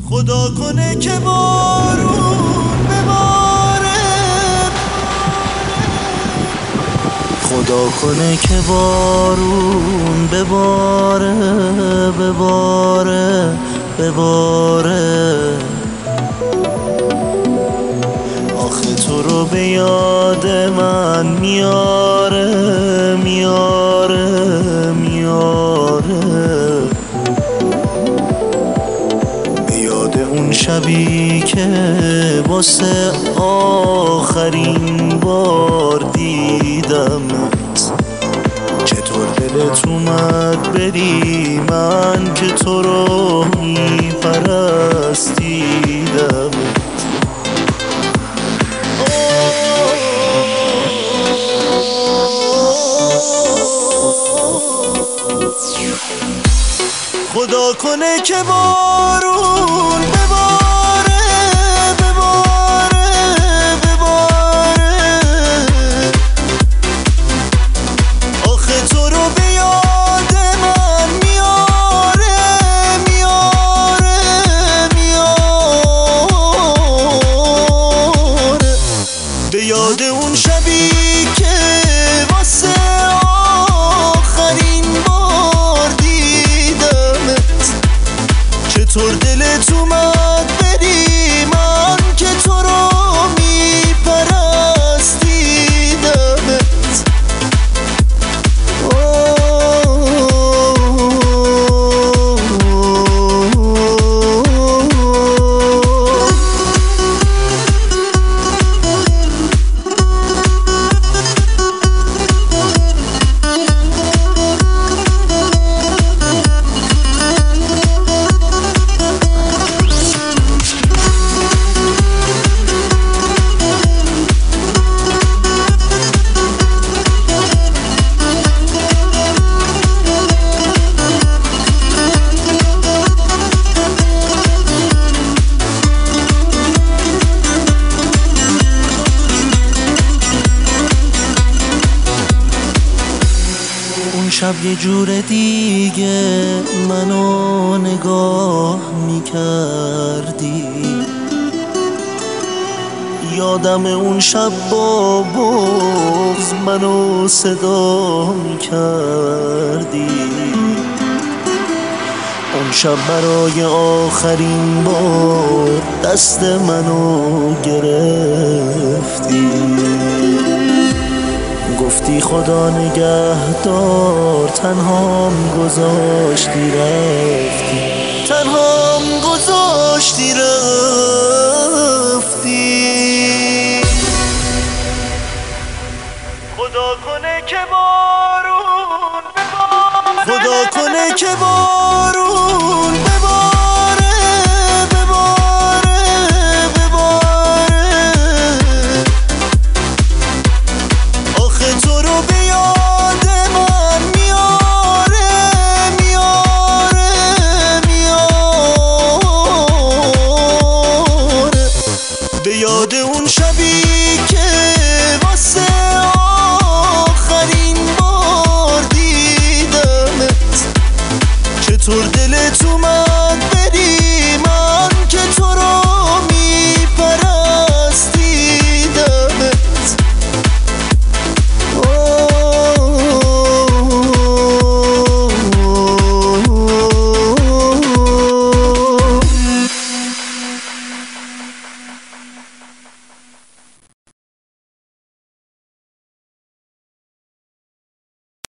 خدا کنه که بارون بباره، خدا کنه که بارون بباره، بباره بباره. آخه تو رو به یاد من میاره میاره میاره، به یاد اون شبی که واسه آخرین بار دیدمت. چطور دلت اومد بری من که تو رو میپرستیدم. خدا کنه که بارون بباره، بباره بباره. آخه تو رو به یاد من میاره میاره میاره، به یاد اون شبی که واسه آخرین بار دیدمت. چطور دلت اومد بری من که تو رو میپرستیدمت. شب یه جور دیگه منو نگاه میکردی. یادم اون شب با بغض منو صدا میکردی. اون شب برای آخرین بار دست منو گرفتی. گفتی خدا نگهدار، تنهام گذاشتی رفتی، تنهام گذاشتی رفتی. خدا کنه که بارون بباره، خدا کنه که بارون بباره، بباره بباره. آخه تو رو به یاد من میاره میاره میاره، به یاد اون شبی که واسه آخرین بار دیدمت. چطور دلت اومد